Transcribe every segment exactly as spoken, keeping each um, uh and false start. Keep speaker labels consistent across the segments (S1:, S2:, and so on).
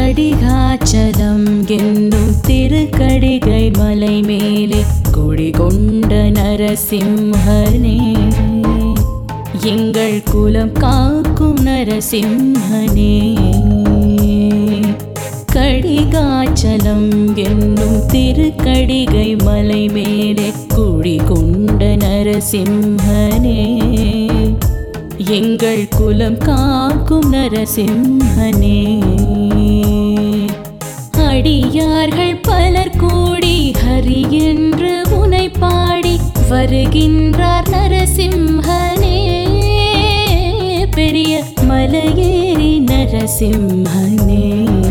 S1: கடிகாச்சலம் என்னும் திருக்கடிகை மலை மேலே குடிகொண்ட நரசிம்ஹனே, எங்கள் குலம் காக்கும் நரசிம்ஹனே. கடிகாச்சலம் என்னும் திருக்கடிகை மலை மேலே குடிகொண்ட நரசிம்ஹனே, எங்கள் குலம் காக்கும் நரசிம்ஹனே. அடியார்கள் பலர் கூடி ஹரி என்று உனை பாடி வருகின்றார் நரசிம்ஹனே, பெரிய மலையேறி நரசிம்ஹனே.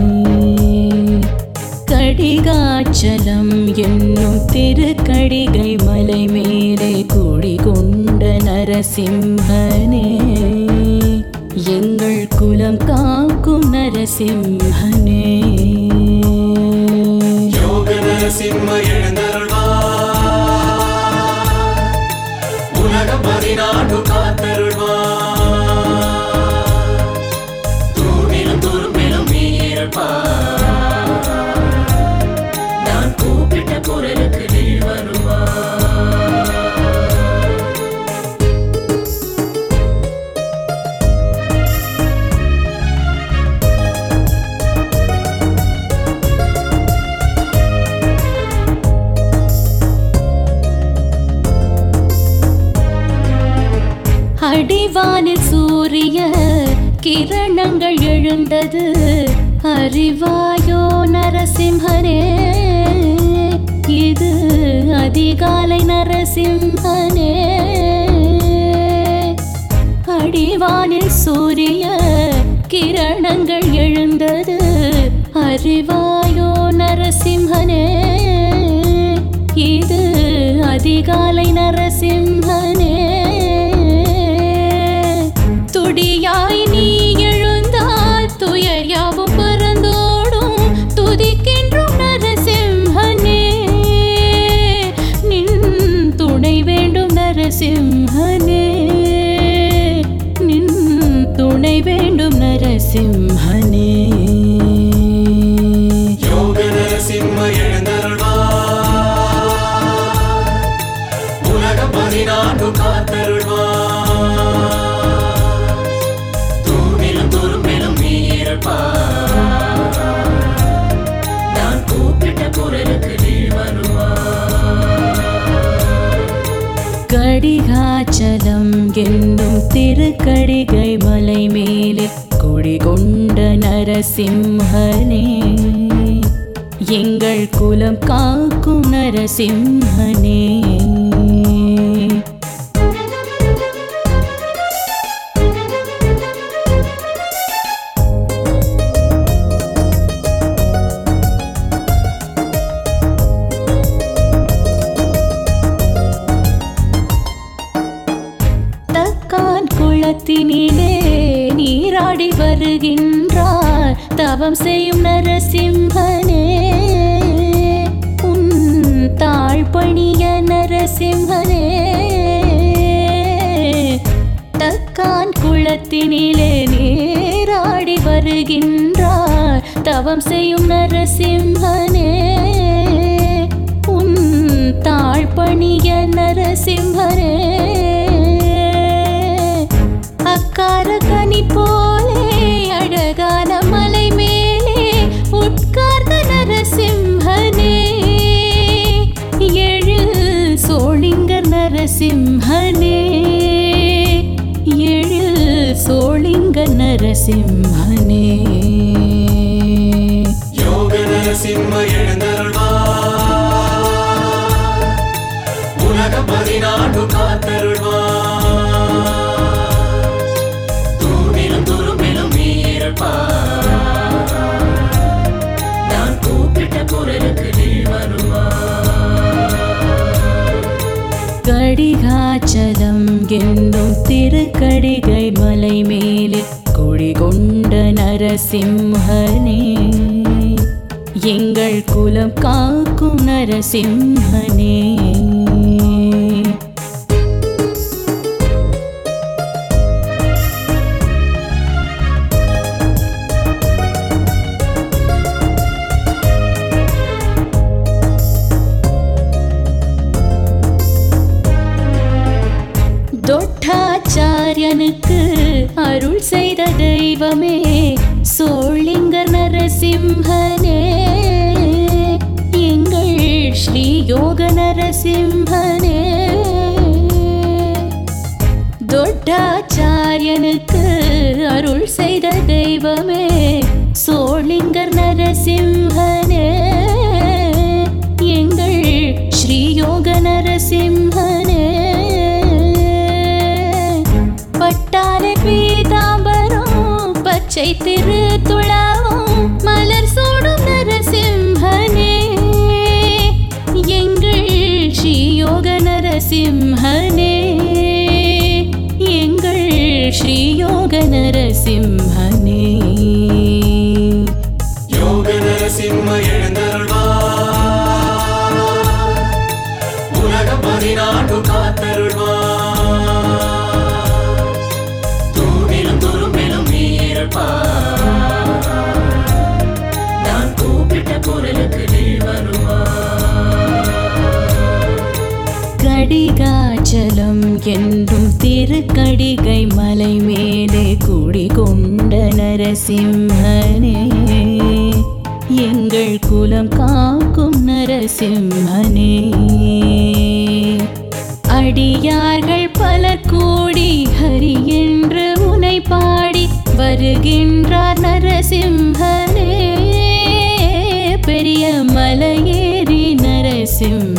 S1: கடிகாச்சலம் என்னும் திருக்கடிகை மலை மேலே குடிகொண்ட நரசிம்ஹனே, எங்கள் குலம் காக்கும் நரசிம்ஹனே.
S2: யோக நரசிம்ம எழுந்தருள்வார், உலகம் பதினாடு காத்தருள்வார், தூணிலும் துரும்பிலும் நீ இருப்பார், நான் கூப்பிட்ட குரலுக்கு நீ வருவார்.
S1: அடிவானில் சூரிய கிரணங்கள் எழுந்தது, அறிவாயோ நரசிம்ஹனே, இது அதிகாலை நரசிம்ஹனே. அடிவானில் சூரிய கிரணங்கள் எழுந்தது, அறிவாயோ நரசிம்ஹனே, இது அதிகாலை நரசிம்ஹனே. துடியாய் நீ எழுந்தால் துயர் யாவும் பறந்தோடும், துதிக்கின்றோம் நரசிம்ஹனே, நின் துணை வேண்டும் நரசிம்ஹனே, நின் துணை வேண்டும் நரசிம்ஹனே.
S2: யோக நரசிம்ம எழுந்தருள்வார், உலகம் பதினாடு காத்தருள்வார், நான் கூப்பிட்ட குரலுக்கு நீ வருவார்.
S1: கடிகாச்சலம் என்னும் திருக்கடிகை மலை மேலே குடிகொண்ட நரசிம்ஹனே, எங்கள் குலம் காக்கும் நரசிம்ஹனே. குளத்தினிலே நீராடி வருகின்றார் தவம் செய்யும் நரசிம்ஹனே, உன் தாழ்பணிய நரசிம்ஹனே. தக்கான் குளத்தினிலே நீராடி வருகின்றார் தவம் செய்யும் நரசிம்ஹனே, உன் தாழ்பணிய நரசிம்ஹனே. அக்கார கனி போலே அழகான மலை மேலே உட்கார்ந்த நரசிம்ஹனே, எழில் சோளிங்கர் நரசிம்ஹனே, எழில் சோளிங்கர் நரசிம்ஹனே.
S2: யோக நரசிம்ம எழுந்தருள்வார், உலகம் பதினாடு காத்தருள்வார், நான் கூப்பிட்ட குரலுக்கு நீ வருவார்.
S1: கடிகாச்சலம் என்னும் திருக்கடிகை மலை மேலே குடிகொண்ட நரசிம்ஹனே, எங்கள் குலம் காக்கும் நரசிம்ஹனே. நரசிம்ஹனே எங்கள் ஸ்ரீ யோக நரசிம்ஹனே தொட்டாச்சாரியனுக்கு அருள் செய்த தெய்வமே சோளிங்கர் நரசிம்ஹனே எங்கள் ஸ்ரீ யோக நரசிம்ஹனே பட்டாலை பீதாம்பரம் பச்சை திருத்துழாவும் மலர் சூடும் நரசிம்ஹனே எங்கள் ஸ்ரீ யோக நரசிம்ஹனே எங்கள் ஸ்ரீ யோக நரசிம்ஹனே
S2: யோக நரசிம்ம எழுந்தருள்வார் உலகம் பதினான்கு காத்தருள்வார் தூணிலும் துரும்பிலும் நீ இருப்பார் நான் கூப்பிட்ட குரலுக்கு நீ வருவார்
S1: கடிகாச்சலம் என்றும் திருக்கடிகை மலை மேலே குடிகொண்ட நரசிம்ஹனே எங்கள் குலம் காக்கும் நரசிம்ஹனே அடியார்கள் பல கூடி ஹரி என்று உனை பாடி வருகின்றார் நரசிம்ஹனே பெரிய மலையேறி நரசிம்ஹனே